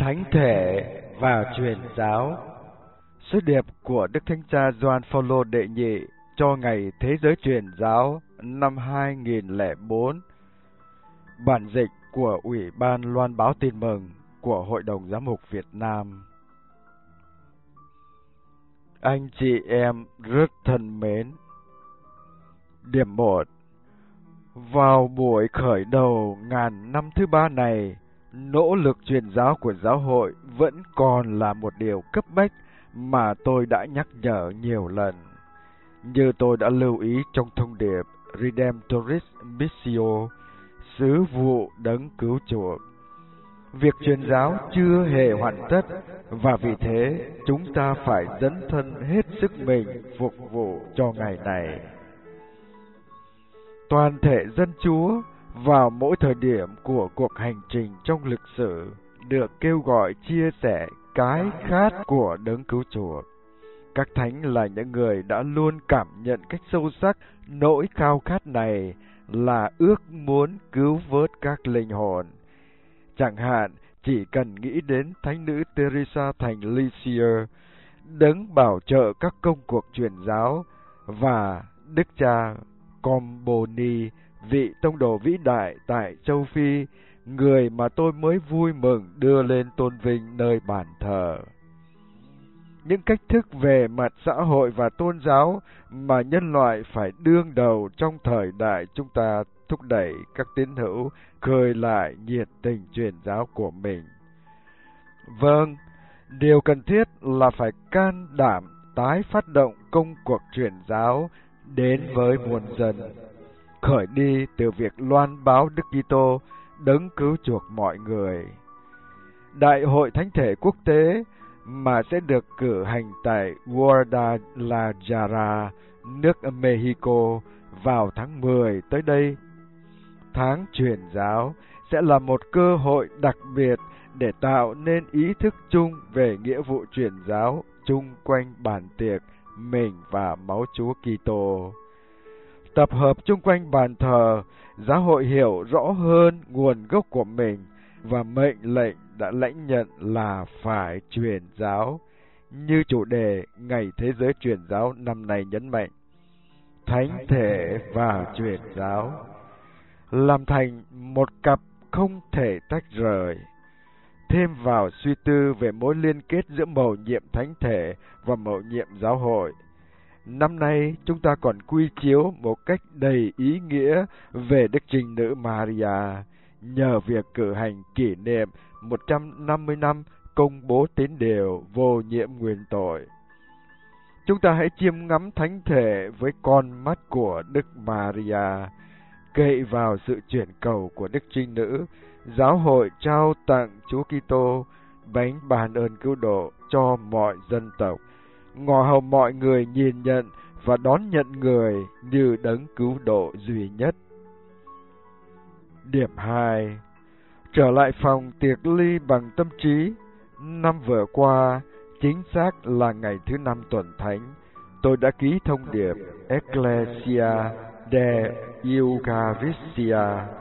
Thánh thể và truyền giáo. Sứ điệp của Đức Thánh Cha Gioan Phaolô đệ nhị cho Ngày Thế giới Truyền giáo năm 2004. Bản dịch của Ủy ban Loan báo Tin mừng của Hội đồng Giám mục Việt Nam. Anh chị em rất thân mến. Điểm 1. Vào buổi khởi đầu ngàn năm thứ ba này, nỗ lực truyền giáo của giáo hội vẫn còn là một điều cấp bách mà tôi đã nhắc nhở nhiều lần. Như tôi đã lưu ý trong thông điệp Redemptoris Missio, sứ vụ đấng cứu chuộc, việc truyền giáo chưa hề hoàn tất, và vì thế chúng ta phải dấn thân hết sức mình phục vụ cho ngày này. Toàn thể dân Chúa vào mỗi thời điểm của cuộc hành trình trong lịch sử được kêu gọi chia sẻ cái khát của đấng cứu chuộc. Các thánh là những người đã luôn cảm nhận cách sâu sắc nỗi khao khát này, là ước muốn cứu vớt các linh hồn. Chẳng hạn, chỉ cần nghĩ đến Thánh nữ Teresa thành Lisieux, đấng bảo trợ các công cuộc truyền giáo, và Đức cha Comboni, vị tông đồ vĩ đại tại châu Phi, người mà tôi mới vui mừng đưa lên tôn vinh nơi bàn thờ. Những cách thức về mặt xã hội và tôn giáo mà nhân loại phải đương đầu trong thời đại chúng ta thúc đẩy các tín hữu khơi lại nhiệt tình truyền giáo của mình. Vâng, điều cần thiết là phải can đảm tái phát động công cuộc truyền giáo đến với muôn dân, khởi đi từ việc loan báo Đức Kitô đấng cứu chuộc mọi người. Đại hội Thánh thể quốc tế mà sẽ được cử hành tại Guadalajara, nước Mexico vào tháng 10 tới đây. Tháng truyền giáo sẽ là một cơ hội đặc biệt để tạo nên ý thức chung về nghĩa vụ truyền giáo chung quanh bàn tiệc mình và máu Chúa Kitô. Tập hợp chung quanh bàn thờ, giáo hội hiểu rõ hơn nguồn gốc của mình và mệnh lệnh đã lãnh nhận là phải truyền giáo, như chủ đề Ngày Thế giới Truyền giáo năm nay nhấn mạnh. Thánh thể và truyền giáo làm thành một cặp không thể tách rời. Thêm vào suy tư về mối liên kết giữa mầu nhiệm thánh thể và mầu nhiệm giáo hội, năm nay chúng ta còn quy chiếu một cách đầy ý nghĩa về Đức Trinh Nữ Maria, nhờ việc cử hành kỷ niệm 150 năm công bố tín điều vô nhiễm nguyên tội. Chúng ta hãy chiêm ngắm thánh thể với con mắt của Đức Maria, cậy vào sự chuyển cầu của Đức Trinh Nữ, giáo hội trao tặng Chúa Kitô bánh ban ơn cứu độ cho mọi dân tộc, ngỏ hồng mọi người nhìn nhận và đón nhận người như đấng cứu độ duy nhất. Điểm 2. Trở lại phòng tiệc ly bằng tâm trí. Năm vừa qua, chính xác là ngày thứ 5 tuần thánh, tôi đã ký thông điệp Ecclesia de Eucharistia.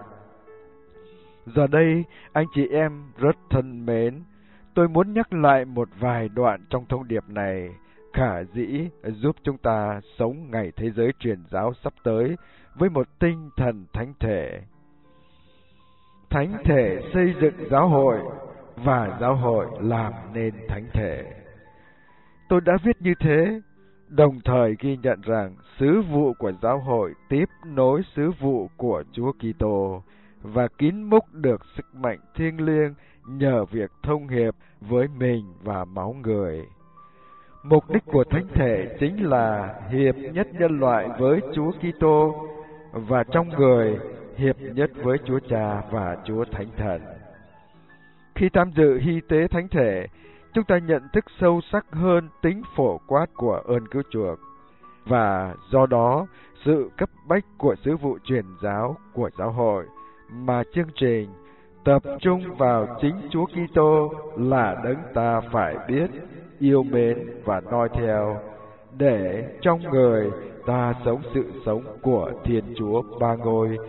Giờ đây, anh chị em rất thân mến, tôi muốn nhắc lại một vài đoạn trong thông điệp này, khả dĩ giúp chúng ta sống ngày thế giới truyền giáo sắp tới với một tinh thần thánh thể. Thánh thể xây dựng giáo hội và giáo hội làm nên thánh thể. Tôi đã viết như thế, đồng thời ghi nhận rằng sứ vụ của giáo hội tiếp nối sứ vụ của Chúa Kitô và kín múc được sức mạnh thiêng liêng nhờ việc thông hiệp với mình và máu người. Mục đích của thánh thể chính là hiệp nhất nhân loại với Chúa Kitô và trong người hiệp nhất với Chúa Cha và Chúa Thánh Thần. Khi tham dự hy tế thánh thể, chúng ta nhận thức sâu sắc hơn tính phổ quát của ơn cứu chuộc, và do đó sự cấp bách của sứ vụ truyền giáo của giáo hội, mà chương trình tập trung vào chính Chúa Kitô là đấng ta phải biết, yêu mến và noi theo, để trong người ta sống sự sống của Thiên Chúa Ba Ngôi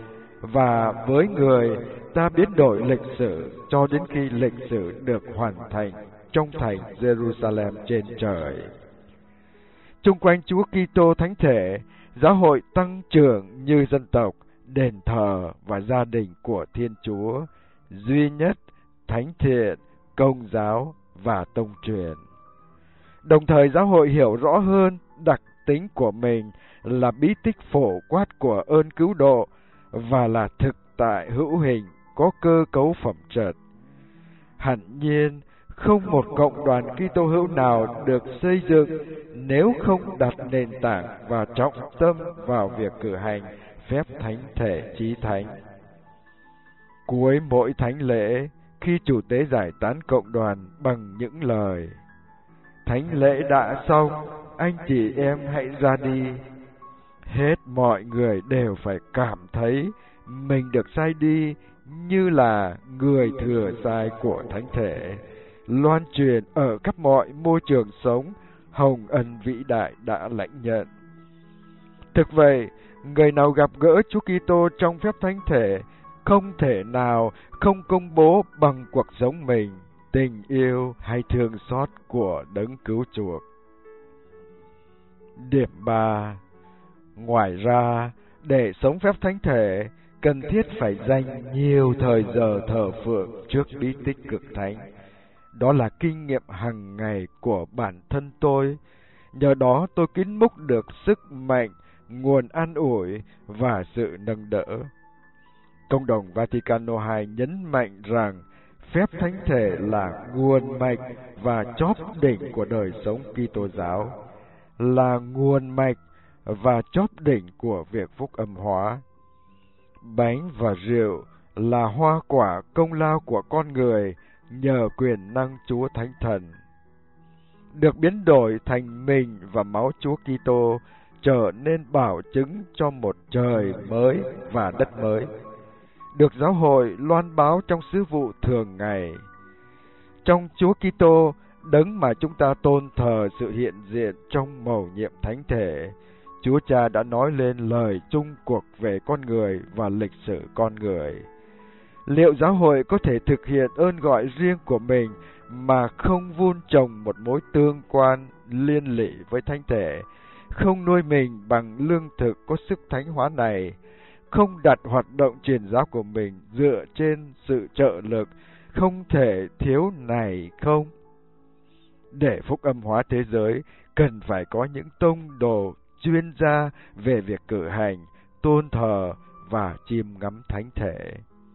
và với người ta biến đổi lịch sử cho đến khi lịch sử được hoàn thành trong thành Jerusalem trên trời. Chung quanh Chúa Kitô thánh thể, giáo hội tăng trưởng như dân tộc, đền thờ và gia đình của Thiên Chúa, duy nhất, thánh thiện, công giáo và tông truyền. Đồng thời giáo hội hiểu rõ hơn đặc tính của mình là bí tích phổ quát của ơn cứu độ và là thực tại hữu hình có cơ cấu phẩm chất. Hẳn nhiên, không một cộng đoàn Kitô hữu nào được xây dựng nếu không đặt nền tảng và trọng tâm vào việc cử hành phép thánh thể chí thánh. Cuối mỗi thánh lễ, khi chủ tế giải tán cộng đoàn bằng những lời: "Thánh lễ đã xong, anh chị em hãy ra đi", hết mọi người đều phải cảm thấy mình được sai đi như là người thừa sai của thánh thể, loan truyền ở khắp mọi môi trường sống hồng ân vĩ đại đã lãnh nhận. Thực vậy, người nào gặp gỡ Chúa Kitô trong phép thánh thể không thể nào không công bố bằng cuộc sống mình tình yêu hay thương xót của đấng cứu chuộc. Điểm 3. Ngoài ra, để sống phép thánh thể, cần thiết phải dành nhiều thời giờ thờ phượng trước bí tích cực thánh. Đó là kinh nghiệm hàng ngày của bản thân tôi. Nhờ đó tôi kín múc được sức mạnh, nguồn an ủi và sự nâng đỡ. Công đồng Vaticano II nhấn mạnh rằng phép thánh thể là nguồn mạch và chóp đỉnh của đời sống Kitô giáo, là nguồn mạch và chóp đỉnh của việc phúc âm hóa. Bánh và rượu là hoa quả công lao của con người nhờ quyền năng Chúa Thánh Thần. Được biến đổi thành mình và máu Chúa Kitô trở nên bảo chứng cho một trời mới và đất mới, được giáo hội loan báo trong sứ vụ thường ngày. Trong Chúa Kitô, đấng mà chúng ta tôn thờ sự hiện diện trong mầu nhiệm thánh thể, Chúa Cha đã nói lên lời chung cuộc về con người và lịch sử con người. Liệu giáo hội có thể thực hiện ơn gọi riêng của mình mà không vun trồng một mối tương quan liên lỉ với thánh thể, không nuôi mình bằng lương thực có sức thánh hóa này, không đặt hoạt động truyền giáo của mình dựa trên sự trợ lực không thể thiếu này không? Để phúc âm hóa thế giới, cần phải có những tông đồ chuyên gia về việc cử hành, tôn thờ và chiêm ngắm thánh thể.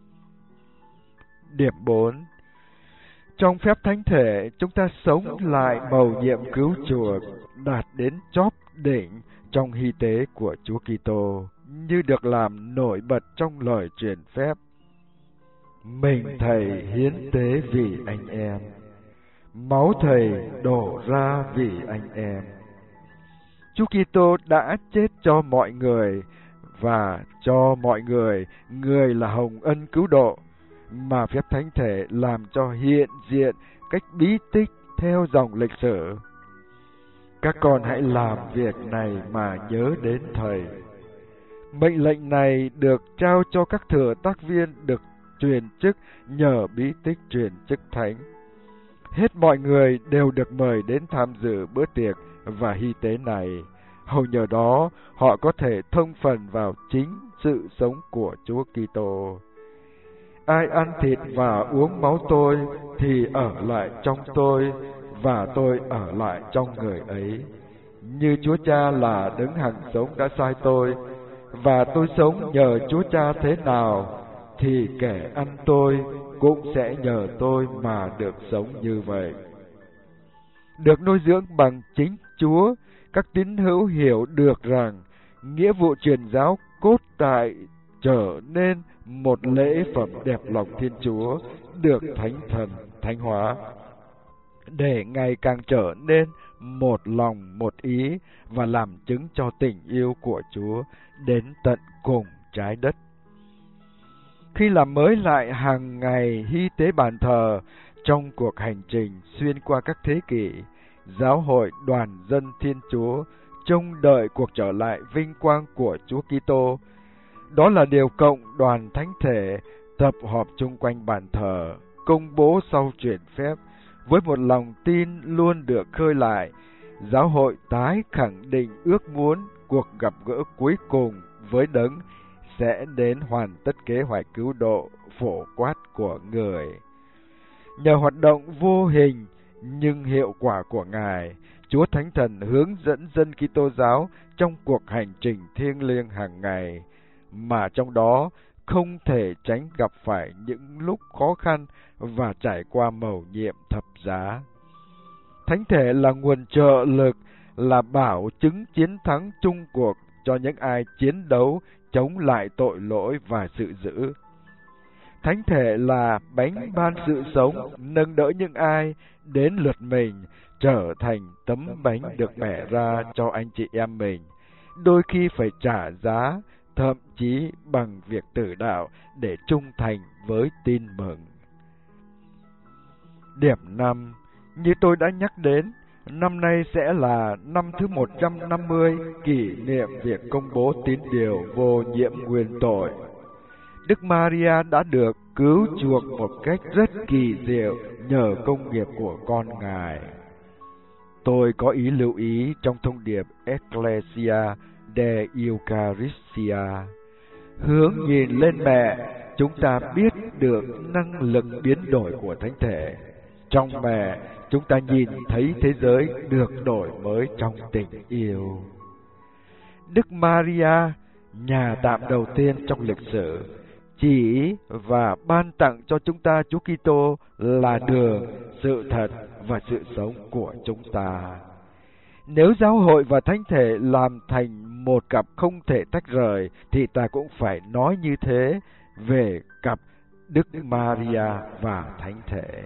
Điểm 4. Trong phép thánh thể, chúng ta sống lại mầu nhiệm cứu chuộc, đạt đến chóp đỉnh trong hy tế của Chúa Kitô, như được làm nổi bật trong lời truyền phép: "Mình Thầy hiến tế vì anh em, máu Thầy đổ ra vì anh em." Chúa Kitô đã chết cho mọi người, và cho mọi người, người là hồng ân cứu độ, mà phép thánh thể làm cho hiện diện cách bí tích theo dòng lịch sử. Các con hãy làm việc này mà nhớ đến Thầy. Mệnh lệnh này được trao cho các thừa tác viên được truyền chức nhờ bí tích truyền chức thánh. Hết mọi người đều được mời đến tham dự bữa tiệc và hy tế này. Hầu nhờ đó, họ có thể thông phần vào chính sự sống của Chúa Kitô. Ai ăn thịt và uống máu tôi thì ở lại trong tôi, và tôi ở lại trong người ấy. Như Chúa Cha là đấng hằng sống đã sai tôi, và tôi sống nhờ Chúa Cha thế nào, thì kẻ ăn tôi cũng sẽ nhờ tôi mà được sống như vậy. Được nuôi dưỡng bằng chính Chúa, các tín hữu hiểu được rằng nghĩa vụ truyền giáo cốt tại trở nên một lễ phẩm đẹp lòng Thiên Chúa, được Thánh Thần thánh hóa, để ngày càng trở nên một lòng một ý và làm chứng cho tình yêu của Chúa đến tận cùng trái đất. Khi làm mới lại hàng ngày hy tế bàn thờ trong cuộc hành trình xuyên qua các thế kỷ, giáo hội đoàn dân Thiên Chúa trông đợi cuộc trở lại vinh quang của Chúa Kitô. Đó là điều cộng đoàn thánh thể tập họp chung quanh bàn thờ, công bố sau chuyển phép, với một lòng tin luôn được khơi lại. Giáo hội tái khẳng định ước muốn cuộc gặp gỡ cuối cùng với Đấng sẽ đến hoàn tất kế hoạch cứu độ phổ quát của người. Nhờ hoạt động vô hình nhưng hiệu quả của Ngài, Chúa Thánh Thần hướng dẫn dân Kitô giáo trong cuộc hành trình thiêng liêng hàng ngày, mà trong đó không thể tránh gặp phải những lúc khó khăn và trải qua mầu nhiệm thập giá. Thánh thể là nguồn trợ lực, là bảo chứng chiến thắng chung cuộc cho những ai chiến đấu chống lại tội lỗi và sự dữ. Thánh thể là bánh ban sự sống, nâng đỡ những ai đến lượt mình trở thành tấm bánh được bẻ ra cho anh chị em mình, đôi khi phải trả giá, thậm chí bằng việc tử đạo để trung thành với tin mừng. Điểm 5. Như tôi đã nhắc đến, năm nay sẽ là năm thứ 150 kỷ niệm việc công bố tín điều vô nhiễm nguyên tội. Đức Maria đã được cứu chuộc một cách rất kỳ diệu nhờ công nghiệp của con Ngài. Tôi có ý lưu ý trong thông điệp Ecclesia de Eucharistia. Hướng nhìn lên mẹ, chúng ta biết được năng lực biến đổi của Thánh thể. Trong mẹ, chúng ta nhìn thấy thế giới được đổi mới trong tình yêu. Đức Maria, nhà tạm đầu tiên trong lịch sử, chỉ và ban tặng cho chúng ta Chúa Kitô là đường, sự thật và sự sống của chúng ta. Nếu giáo hội và thánh thể làm thành một cặp không thể tách rời, thì ta cũng phải nói như thế về cặp Đức Maria và thánh thể.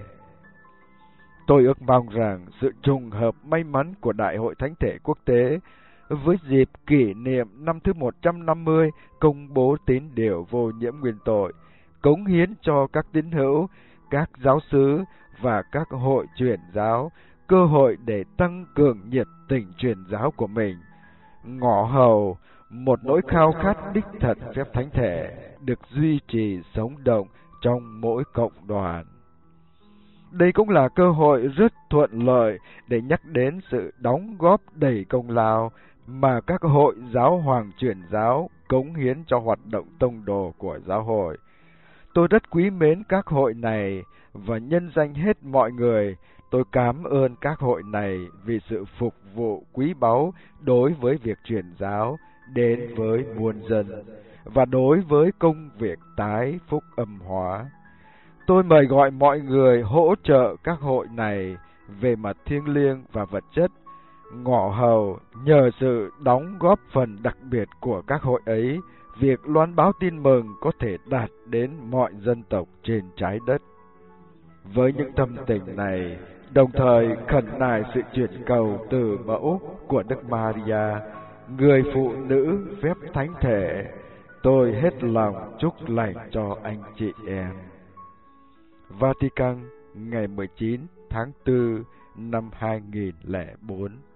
Tôi ước mong rằng sự trùng hợp may mắn của Đại hội Thánh thể Quốc tế với dịp kỷ niệm năm thứ 150 công bố tín điều vô nhiễm nguyên tội, cống hiến cho các tín hữu, các giáo xứ và các hội truyền giáo cơ hội để tăng cường nhiệt tình truyền giáo của mình, ngỏ hầu một nỗi khao khát đích thật phép thánh thể được duy trì sống động trong mỗi cộng đoàn. Đây cũng là cơ hội rất thuận lợi để nhắc đến sự đóng góp đầy công lao mà các hội giáo hoàng truyền giáo cống hiến cho hoạt động tông đồ của giáo hội. Tôi rất quý mến các hội này và nhân danh hết mọi người, tôi cảm ơn các hội này vì sự phục vụ quý báu đối với việc truyền giáo đến với muôn dân và đối với công việc tái phúc âm hóa. Tôi mời gọi mọi người hỗ trợ các hội này về mặt thiêng liêng và vật chất, ngỏ hầu nhờ sự đóng góp phần đặc biệt của các hội ấy, việc loan báo tin mừng có thể đạt đến mọi dân tộc trên trái đất. Với những tâm tình này, đồng thời khẩn nài sự chuyển cầu từ mẫu của Đức Maria, người phụ nữ phép thánh thể, tôi hết lòng chúc lành cho anh chị em. Vatican, ngày 19 tháng 4 năm 2004.